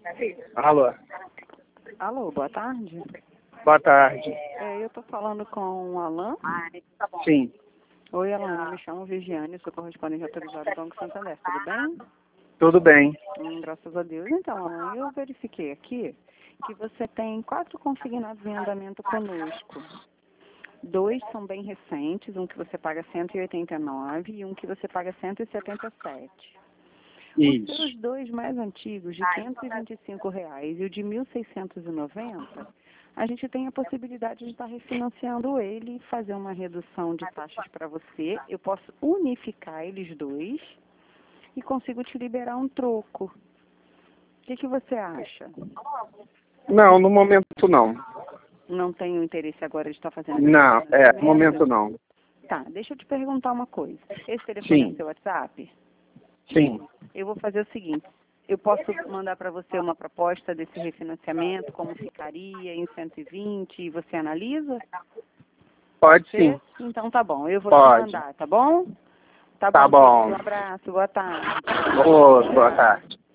Alô, Alô, boa tarde. boa tarde. Eu tô falando com o Alan. Sim, Oi, Alan, eu me chamo Vigiane, sou correspondente autorizado do Banco Santander, tudo bem? tudo bem. Graças a Deus. Então, Alan, eu verifiquei aqui que você tem 4 consignados em andamento conosco. 2 são bem recentes, um que você paga 189 e um que você paga 177. Os seus Isso. 2 mais antigos, de R$ 525 e o de 1.690, a gente tem a possibilidade de estar refinanciando ele e fazer uma redução de taxas para você. Eu posso unificar eles dois e consigo te liberar um troco. O que você acha? Não, no momento não. Não tenho interesse agora de estar fazendo Não, no refinanciamento? momento não. Tá, deixa eu te perguntar uma coisa. Esse telefone é o Sim, seu WhatsApp? sim. Eu vou fazer o seguinte, eu posso mandar para você uma proposta desse refinanciamento, como ficaria em 120, e você analisa? Pode Ser? sim. Então tá bom, eu vou te Pode. mandar, tá bom? Tá Tá bom, querido, bom. um abraço, boa tarde. Boa tarde.